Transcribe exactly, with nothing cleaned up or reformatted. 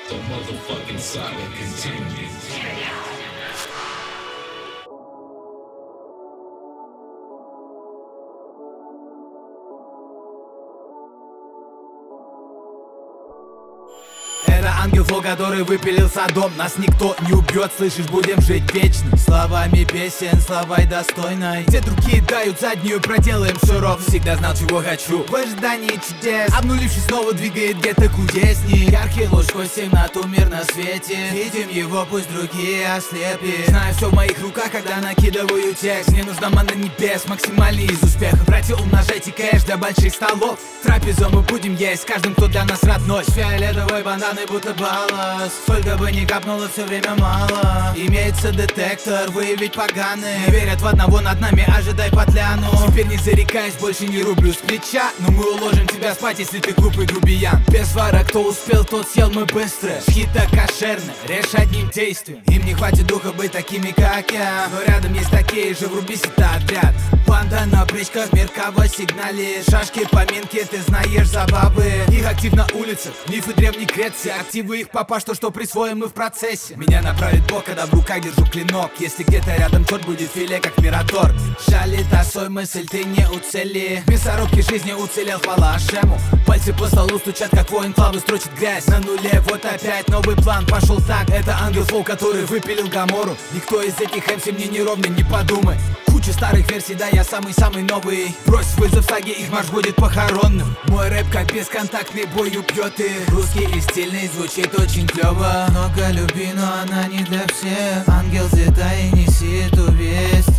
The motherfucking saga continues. Это ангел зло, который выпилил Содом. Нас никто не убьет, слышишь, будем жить вечно. Словами песен, словой достойной. Те другие дают заднюю, проделаем все ровно. Всегда знал, чего хочу, в ожидании чудес. Обнулившись, снова двигает где-то кудесней. Яркий луч сквозь темноту, мир на свете. Видим его, пусть другие ослепли. Знаю, все в моих руках, когда накидываю текст. Мне нужна мана небес, максимальный из успехов. Братья, умножайте кэш для больших столов. Трапезу мы будем есть с каждым, кто для нас родной. Фиолетовый бананы, будто балласт. Сколько бы ни капнуло, все время мало. Имеется детектор, выявить поганые. Не верят в одного над нами, ожидай потляну. Теперь не зарекаюсь, больше не рублю с плеча. Но мы уложим тебя спать, если ты глупый грубиян. Без вара, кто успел, тот съел, мы быстро. Шхита кошерная, режь одним действием. Им не хватит духа быть такими, как я. Но рядом есть такие же, врубись, это отряд. Банда на бричках, меркаво сигнале. Шашки, поминки, ты знаешь забавы. Их актив на улицах, мифы древней Греции. Активы их папа, что что присвоим мы в процессе. Меня направит Бог, когда в руках держу клинок. Если где-то рядом тот будет филе, как Мираторг. Жалит осой мысль, ты не уцели. В мясорубке жизни уцелел, хвала Ашему. Пальцы по столу стучат, как воин клавы строчит грязь. На нуле, вот опять новый план пошел так. Это ангел флоу, который выпилил Гамору. Никто из этих эм си мне не ровный, не подумай. Куча старых версий, да, я самый-самый новый. Брось вызов саги, их марш будет похоронным. Мой рэп как бесконтактный бой убьет их. Русский и стильный, звучит очень клево. Много любви, но она не для всех. Ангел, взлетай и неси эту весть.